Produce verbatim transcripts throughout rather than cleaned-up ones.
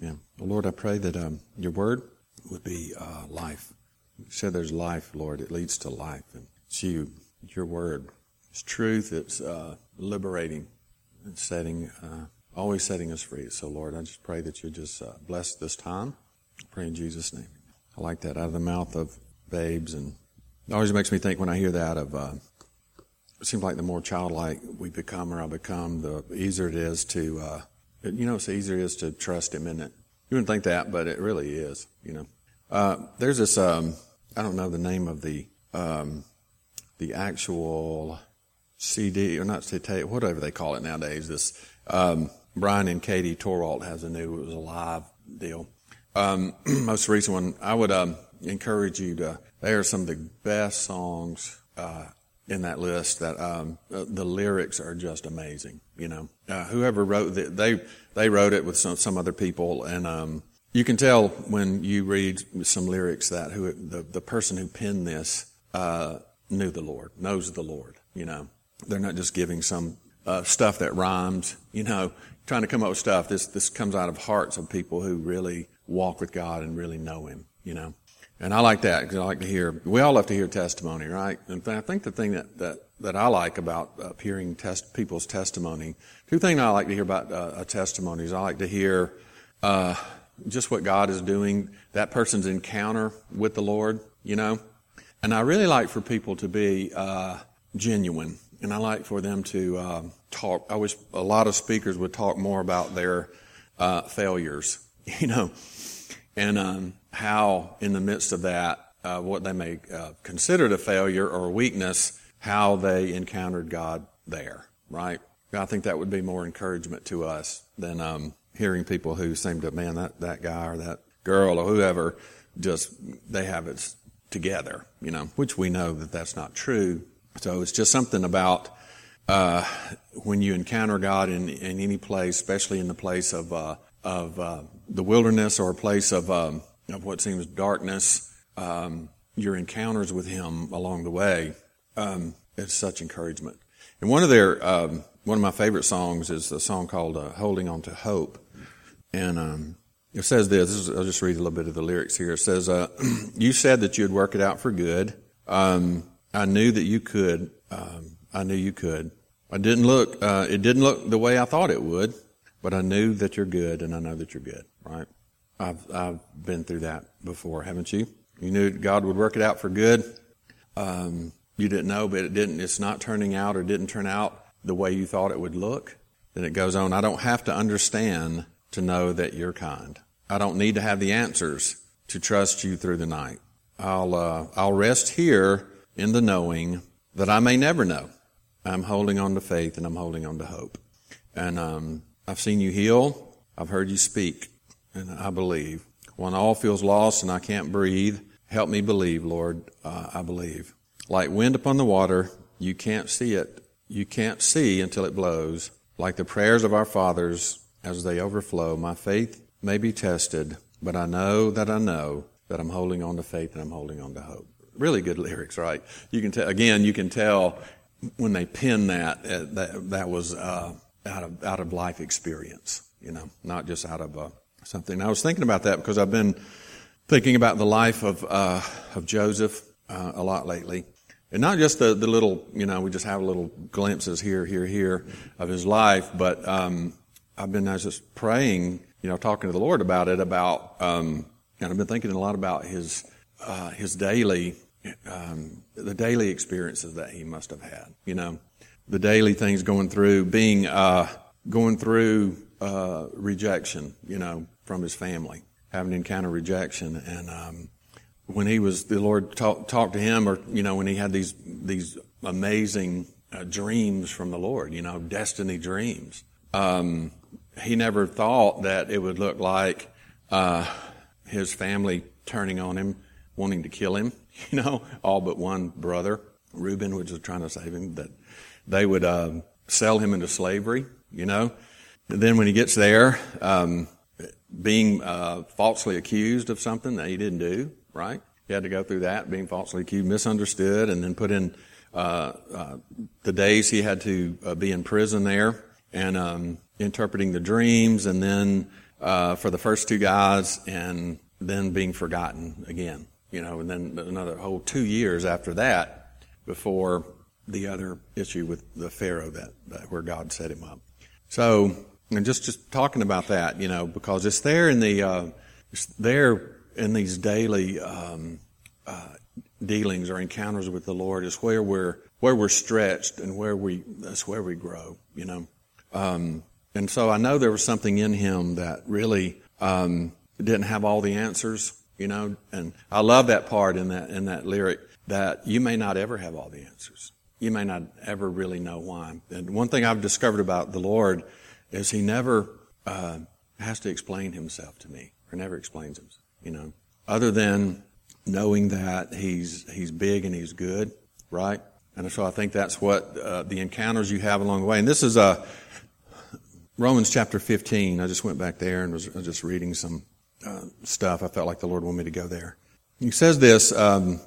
Amen. Well, Lord, I pray that um, your word would be uh, life. You said there's life, Lord. It leads to life. And it's you, your word. It's truth. It's uh, liberating. It's setting, uh, always setting us free. So, Lord, I just pray that you just uh, bless this time. I pray in Jesus' name. I like that, out of the mouth of babes. And it always makes me think when I hear that of, uh, it seems like the more childlike we become or I become, the easier it is to, uh, you know, it's easier it is to trust him, isn't it? You wouldn't think that, but it really is, you know. Uh, there's this, um, I don't know the name of the, um, the actual C D, or not C D, whatever they call it nowadays. This, um, Brian and Katie Torwalt has a new, it was a live deal. Um, most recent one, I would, um, encourage you to, they are some of the best songs, uh, in that list that, um, the lyrics are just amazing, you know. Uh, whoever wrote the, they, they wrote it with some, some other people, and, um, you can tell when you read some lyrics that who, the, the person who penned this, uh, knew the Lord, knows the Lord, you know. They're not just giving some, uh, stuff that rhymes, you know, trying to come up with stuff. This, this comes out of hearts of people who really walk with God and really know him, you know. And I like that because I like to hear, we all love to hear testimony, right? And I think the thing that, that, that I like about uh, hearing test, people's testimony, two things I like to hear about uh, a testimony is I like to hear uh, just what God is doing, that person's encounter with the Lord, you know. And I really like for people to be uh, genuine. And I like for them to uh, talk. I wish a lot of speakers would talk more about their uh, failures, you know. And um, how, in the midst of that, uh, what they may uh, consider a failure or a weakness, how they encountered God there, right? I think that would be more encouragement to us than um, hearing people who seem to, man, that, that guy or that girl or whoever, just they have it together, you know, which we know that that's not true. So it's just something about uh, when you encounter God in, in any place, especially in the place of uh, of uh, the wilderness or a place of um, of what seems darkness, um, your encounters with him along the way, um, it's such encouragement. And one of their um, one of my favorite songs is the song called uh, "Holding On to Hope," and um, it says this. this is, I'll just read a little bit of the lyrics here. It says, uh, "You said that you'd work it out for good. Um, I knew that you could. Um, I knew you could. I didn't look. Uh, it didn't look the way I thought it would." But I knew that you're good, and I know that you're good, right? I've I've been through that before, haven't you? You knew God would work it out for good. Um, you didn't know, but it didn't. It's not turning out or didn't turn out the way you thought it would look. Then it goes on. I don't have to understand to know that you're kind. I don't need to have the answers to trust you through the night. I'll uh, I'll rest here in the knowing that I may never know. I'm holding on to faith and I'm holding on to hope. And um. I've seen you heal. I've heard you speak, and I believe. When all feels lost and I can't breathe, help me believe, Lord. Uh, I believe. Like wind upon the water, you can't see it. You can't see until it blows. Like the prayers of our fathers as they overflow, my faith may be tested, but I know that I know that I'm holding on to faith and I'm holding on to hope. Really good lyrics, right? You can tell. Again, you can tell when they pen that uh, that that was. Uh, out of out of life experience, you know, not just out of uh, something. I was thinking about that because I've been thinking about the life of uh, of Joseph uh, a lot lately, and not just the the little, you know, we just have little glimpses here, here, here of his life, but um, I've been I was just praying, you know, talking to the Lord about it, about um, and I've been thinking a lot about his uh, his daily um, the daily experiences that he must have had, you know. The daily things going through, being, uh, going through, uh, rejection, you know, from his family, having to encounter rejection. And, um, when he was, the Lord talk, talked to him, or, you know, when he had these, these amazing uh, dreams from the Lord, you know, destiny dreams, um, he never thought that it would look like, uh, his family turning on him, wanting to kill him, you know, all but one brother, Reuben, which was trying to save him, that they would uh, sell him into slavery, you know. And then when he gets there, um, being uh, falsely accused of something that he didn't do, right? He had to go through that, being falsely accused, misunderstood, and then put in uh, uh, the days he had to uh, be in prison there, and um, interpreting the dreams, and then uh, for the first two guys and then being forgotten again, you know, and then another whole two years after that before the other issue with the Pharaoh that, that where God set him up. So, and just, just talking about that, you know, because it's there in the, uh, it's there in these daily, um, uh, dealings or encounters with the Lord is where we're, where we're stretched and where we, that's where we grow, you know. Um, and so I know there was something in him that really, um, didn't have all the answers, you know, and I love that part in that, in that lyric that you may not ever have all the answers. You may not ever really know why. And one thing I've discovered about the Lord is he never, uh, has to explain himself to me or never explains himself, you know, other than knowing that he's, he's big and he's good, right? And so I think that's what, uh, the encounters you have along the way. And this is, uh, Romans chapter fifteen. I just went back there and was, was just reading some, uh, stuff. I felt like the Lord wanted me to go there. He says this, um,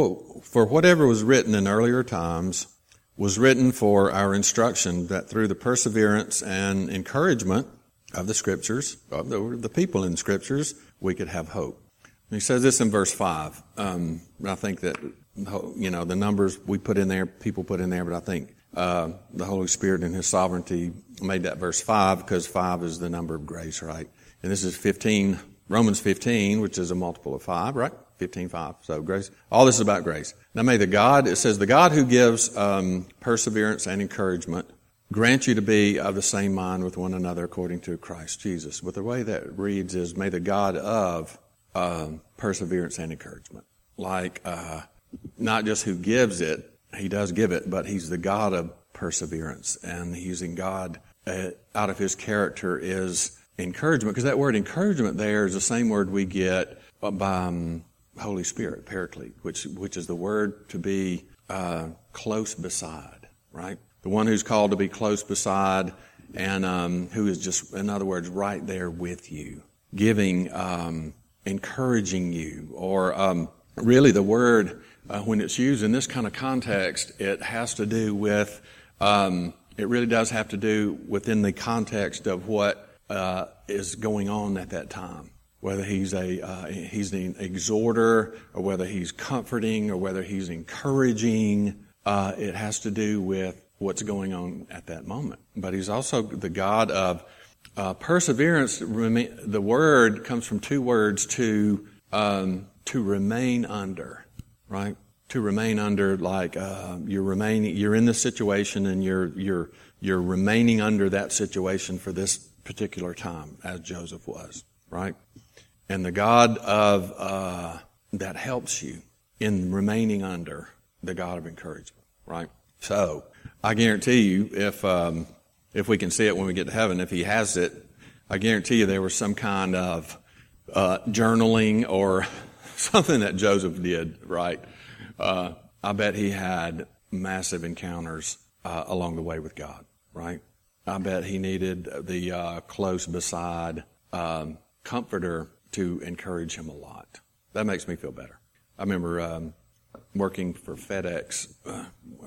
for whatever was written in earlier times was written for our instruction, that through the perseverance and encouragement of the Scriptures, of the, the people in the Scriptures, we could have hope. And he says this in verse five. Um, I think that, you know, the numbers we put in there, people put in there, but I think uh, the Holy Spirit in His sovereignty made that verse five because five is the number of grace, right? And this is fifteen, Romans fifteen, which is a multiple of five, right? fifteen five. So grace. All this is about grace. Now may the God, it says, the God who gives um, perseverance and encouragement grant you to be of the same mind with one another according to Christ Jesus. But the way that reads is, may the God of uh, perseverance and encouragement. Like, uh, not just who gives it, He does give it, but He's the God of perseverance. And He's in God, uh, out of His character is encouragement. Because that word encouragement there is the same word we get by um, Holy Spirit, paraclete, which which is the word to be uh, close beside, right? The one who's called to be close beside and um, who is just, in other words, right there with you, giving, um, encouraging you. Or um, really the word, uh, when it's used in this kind of context, it has to do with, um, it really does have to do within the context of what uh, is going on at that time. Whether he's a uh, he's an exhorter, or whether he's comforting, or whether he's encouraging, uh, it has to do with what's going on at that moment. But he's also the God of uh, perseverance. The word comes from two words: to um, to remain under, right? To remain under, like uh, you're remaining, you're in this situation, and you're you're you're remaining under that situation for this particular time, as Joseph was, right? And the God of uh that helps you in remaining under, the God of encouragement, right? So I guarantee you, if um if we can see it when we get to heaven, if He has it, I guarantee you there was some kind of uh journaling or something that Joseph did, right? Uh I bet he had massive encounters uh along the way with God, right? I bet he needed the uh close beside um comforter to encourage him a lot. That makes me feel better. I remember um, working for FedEx uh,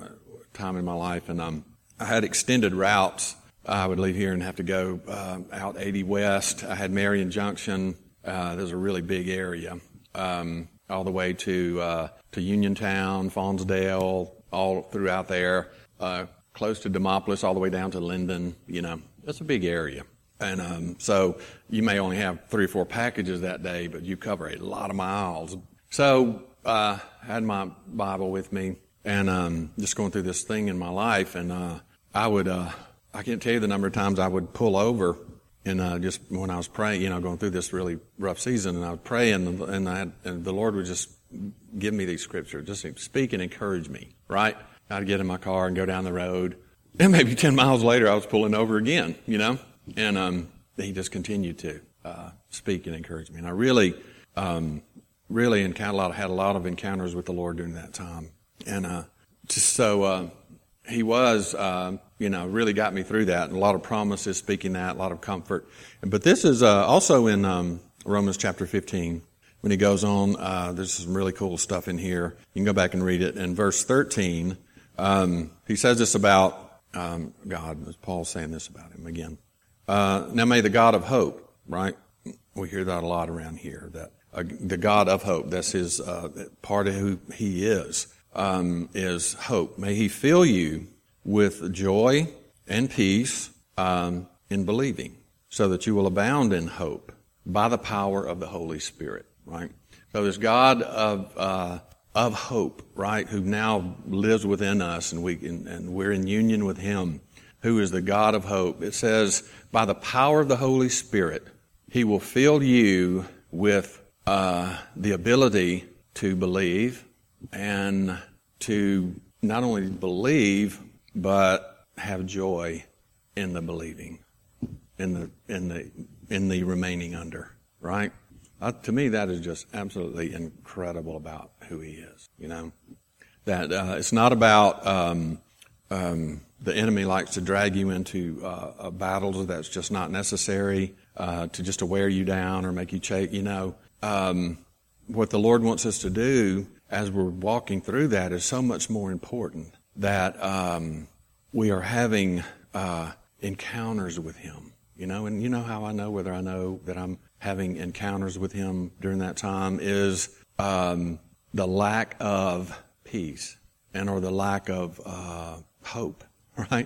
time in my life, and um, I had extended routes. I would leave here and have to go uh, out eighty West. I had Marion Junction. Uh, there's a really big area, um, all the way to uh, to Uniontown, Faunsdale, all throughout there, uh, close to Demopolis, all the way down to Linden. You know, it's a big area. And um, so you may only have three or four packages that day, but you cover a lot of miles. So uh, I had my Bible with me and um, just going through this thing in my life. And uh, I would, uh, I can't tell you the number of times I would pull over and uh, just when I was praying, you know, going through this really rough season, and I would pray, and, and, I had, and the Lord would just give me these scriptures, just speak and encourage me, right? I'd get in my car and go down the road. And maybe ten miles later, I was pulling over again, you know? And um, he just continued to uh, speak and encourage me. And I really, um, really encountered a lot, had a lot of encounters with the Lord during that time. And uh, just so uh, he was, uh, you know, really got me through that. And a lot of promises, speaking that, a lot of comfort. But this is uh, also in um, Romans chapter fifteen. When he goes on, uh, there's some really cool stuff in here. You can go back and read it. In verse thirteen, um, he says this about um, God. Paul's saying this about him again. Uh, now may the God of hope right? We hear that a lot around here, that uh, the God of hope, that's his, uh, part of who he is, um, is hope. May he fill you with joy and peace, um, in believing, so that you will abound in hope by the power of the Holy Spirit, right? So this God of, uh, of hope, right, who now lives within us, and we and, and we're in union with him, who is the God of hope. It says, by the power of the Holy Spirit, he will fill you with uh, the ability to believe, and to not only believe, but have joy in the believing, in the in the in the remaining under, right? Uh, to me, that is just absolutely incredible about who he is. You know, that uh, it's not about um, um, the enemy likes to drag you into uh, a battles that's just not necessary, uh, to just to wear you down or make you chase. You know, um, what the Lord wants us to do as we're walking through that is so much more important. That um, we are having uh, encounters with him. You know, and you know how I know whether I know that I'm having encounters with him during that time is um, the lack of peace and or the lack of uh, hope, right?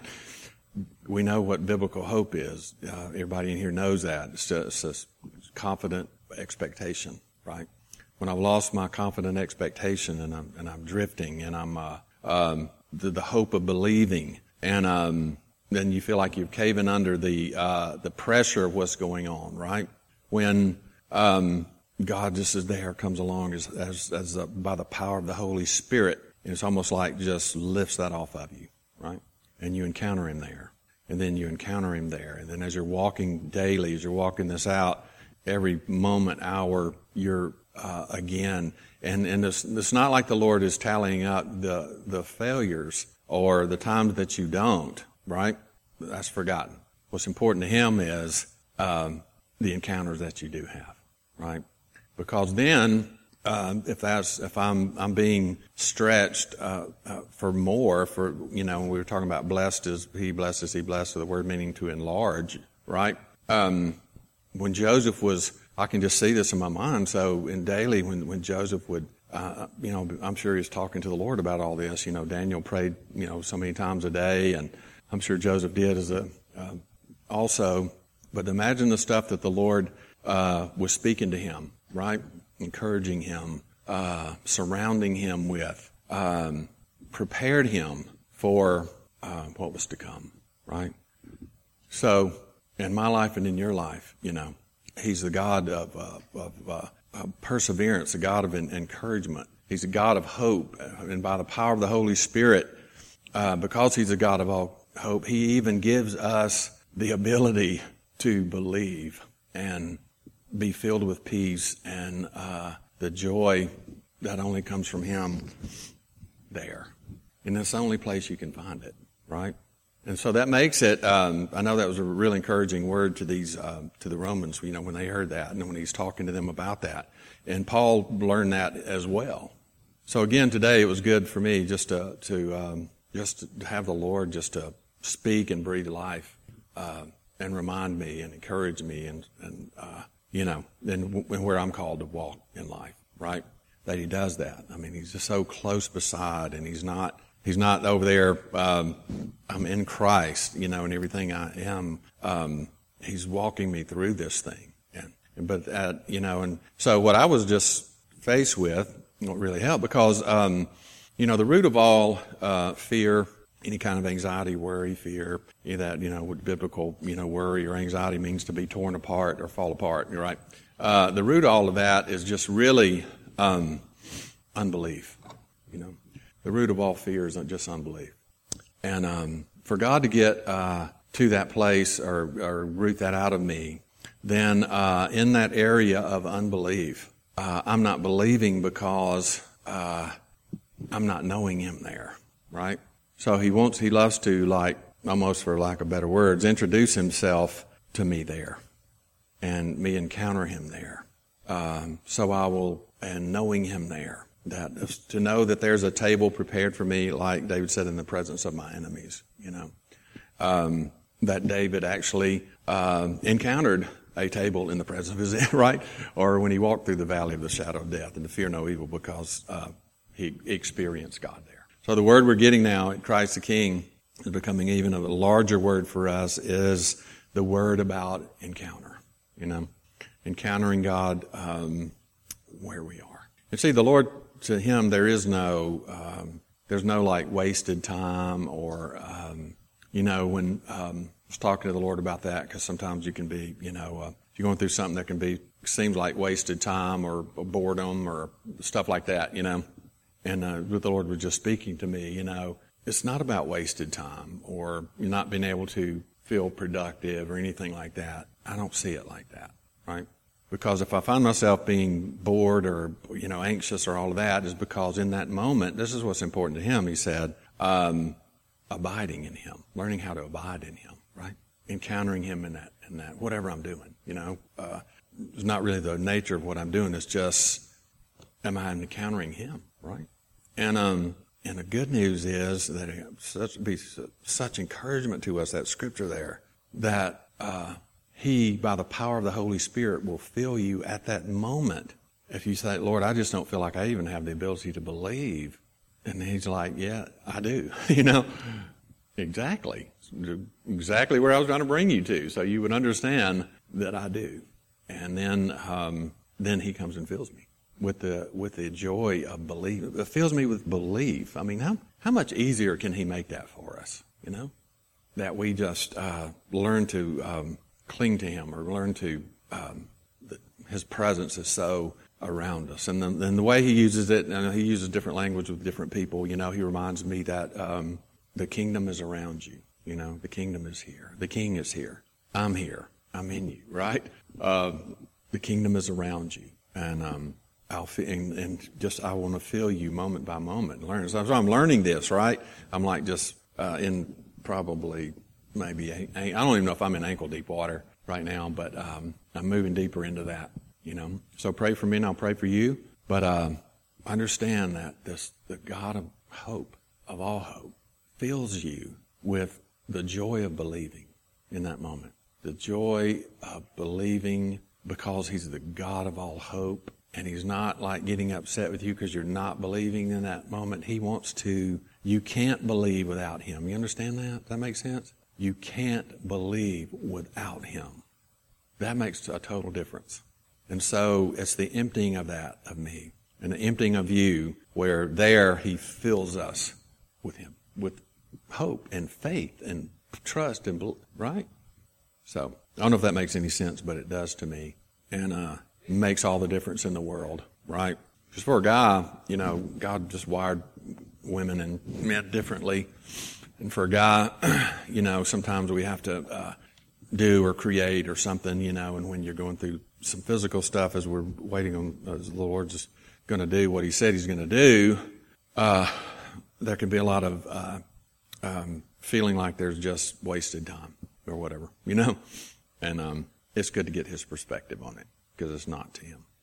We know what biblical hope is. Uh, everybody in here knows that. It's just a confident expectation, right? When I've lost my confident expectation and I'm and I'm drifting and I'm uh, um, the, the hope of believing, and um, then you feel like you're caving under the uh, the pressure of what's going on, right? When um, God just is there, comes along as as, as uh, by the power of the Holy Spirit, and it's almost like just lifts that off of you, right? And you encounter him there, and then you encounter him there, and then as you're walking daily, as you're walking this out, every moment, hour, you're uh, again, and and it's, it's not like the Lord is tallying up the the failures or the times that you don't, right? That's forgotten. What's important to him is um, the encounters that you do have, right? Because then, um, if that's if I'm I'm being stretched uh, uh, for more, for you know, when we were talking about blessed is he blessed is he blessed, so the word meaning to enlarge, right? Um, when Joseph was, I can just see this in my mind. So in daily, when when Joseph would, uh, you know, I'm sure he was talking to the Lord about all this. You know, Daniel prayed, you know, so many times a day, and I'm sure Joseph did as a uh, also. But imagine the stuff that the Lord uh, was speaking to him, right? Encouraging him, uh, surrounding him with, um, prepared him for uh, what was to come, right? So in my life and in your life, you know, he's the God of, uh, of uh, uh, perseverance, a God of en- encouragement. He's a God of hope. And by the power of the Holy Spirit, uh, because he's a God of all hope, he even gives us the ability to believe and be filled with peace and uh, the joy that only comes from him there. And that's the only place you can find it, right? And so that makes it, um, I know that was a really encouraging word to these, uh, to the Romans, you know, when they heard that and when he's talking to them about that. And Paul learned that as well. So again, today it was good for me just to, to um, just to have the Lord just to speak and breathe life, uh, and remind me and encourage me and, and, uh, you know, and w- where I'm called to walk in life, right? That he does that. I mean, he's just so close beside, and he's not, He's not over there, um, I'm in Christ, you know, and everything I am. Um, he's walking me through this thing. And, but, uh, you know, and so what I was just faced with, what really helped, because, um, you know, the root of all uh, fear, any kind of anxiety, worry, fear, that, you know, what biblical, you know, worry or anxiety means to be torn apart or fall apart, right? Uh, the root of all of that is just really um, unbelief, you know. The root of all fear is just unbelief. And um, for God to get uh, to that place or, or root that out of me, then uh, in that area of unbelief, uh, I'm not believing because uh, I'm not knowing him there, right? So he wants, he loves to, like, almost for lack of better words, introduce himself to me there and me encounter him there. Um, so I will, and knowing him there. That to know that there's a table prepared for me, like David said, in the presence of my enemies, you know. Um, that David actually uh, encountered a table in the presence of his enemy, right? Or when he walked through the valley of the shadow of death and to fear no evil because uh, he experienced God there. So the word we're getting now at Christ the King is becoming even a larger word for us, is the word about encounter, you know, encountering God um, where we are. And see, the Lord, to him, there is no, um, there's no like wasted time or, um, you know, when um, I was talking to the Lord about that, because sometimes you can be, you know, uh, if you're going through something that can be, seems like wasted time or boredom or stuff like that, you know, and uh, the Lord was just speaking to me, you know, it's not about wasted time or you're not being able to feel productive or anything like that. I don't see it like that, right? Because if I find myself being bored or, you know, anxious or all of that, is because in that moment, this is what's important to him, he said, um, abiding in him, learning how to abide in him, right? Encountering him in that, in that, whatever I'm doing, you know. Uh, it's not really the nature of what I'm doing. It's just, am I encountering him, right? And, um, And the good news is that it such be such encouragement to us, that scripture there, that uh, he, by the power of the Holy Spirit, will fill you at that moment. If you say, Lord, I just don't feel like I even have the ability to believe. And he's like, yeah, I do. you know, exactly. Exactly where I was trying to bring you to. So you would understand that I do. And then, um, then he comes and fills me with the with the joy of belief. It fills me with belief. I mean, how how much easier can he make that for us, you know? That we just uh, learn to um, cling to him or learn to, um, the, his presence is so around us. And then, and the way he uses it, and he uses different language with different people, you know, he reminds me that um, the kingdom is around you, you know, the kingdom is here. The king is here. I'm here. I'm in you, right? Uh, the kingdom is around you. And, um, I'll feel, and, and just I want to feel you moment by moment and learn. So I'm learning this, right? I'm like just uh, in probably maybe a, I don't even know if I'm in ankle deep water right now, but um, I'm moving deeper into that. You know, so pray for me and I'll pray for you. But uh, understand that this the God of hope, of all hope, fills you with the joy of believing in that moment. The joy of believing because He's the God of all hope. And He's not like getting upset with you because you're not believing in that moment. He wants to, you can't believe without Him. You understand that? Does that make sense? You can't believe without Him. That makes a total difference. And so it's the emptying of that, of me, and the emptying of you, where there He fills us with Him, with hope and faith and trust and, right? So I don't know if that makes any sense, but it does to me. And, uh, makes all the difference in the world, right? Because for a guy, you know, God just wired women and men differently. And for a guy, you know, sometimes we have to uh, do or create or something, you know, and when you're going through some physical stuff as we're waiting on, as the Lord's just going to do what He said He's going to do, uh, there can be a lot of uh, um, feeling like there's just wasted time or whatever, you know? And um, it's good to get His perspective on it, because it's not to Him.